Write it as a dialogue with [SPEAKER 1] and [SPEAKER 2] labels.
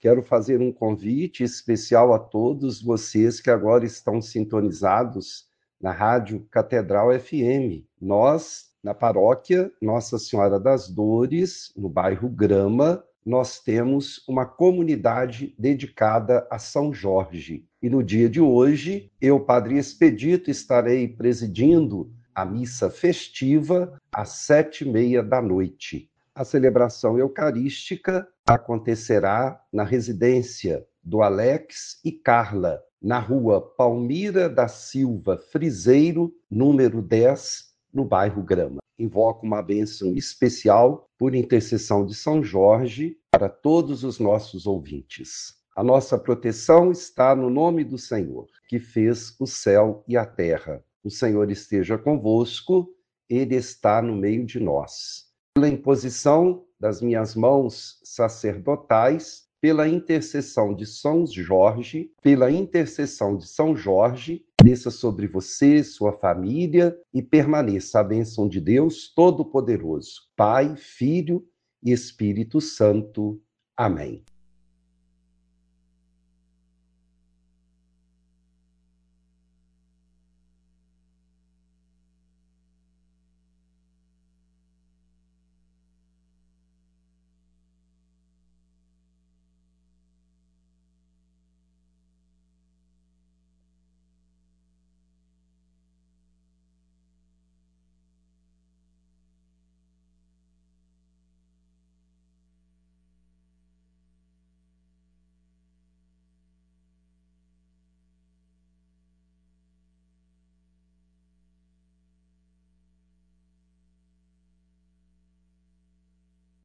[SPEAKER 1] quero fazer um convite especial a todos vocês que agora estão sintonizados na Rádio Catedral FM. Nós, na paróquia Nossa Senhora das Dores, no bairro Grama, nós temos uma comunidade dedicada a São Jorge. E no dia de hoje, eu, Padre Expedito, estarei presidindo a missa festiva às 7h30. A celebração eucarística acontecerá na residência do Alex e Carla, na rua Palmira da Silva Friseiro, número 10, no bairro Grama. Invoco uma bênção especial por intercessão de São Jorge para todos os nossos ouvintes. A nossa proteção está no nome do Senhor, que fez o céu e a terra. O Senhor esteja convosco, Ele está no meio de nós. Pela imposição das minhas mãos sacerdotais, pela intercessão de São Jorge, desça sobre você, sua família, e permaneça a bênção de Deus Todo-Poderoso, Pai, Filho e Espírito Santo. Amém.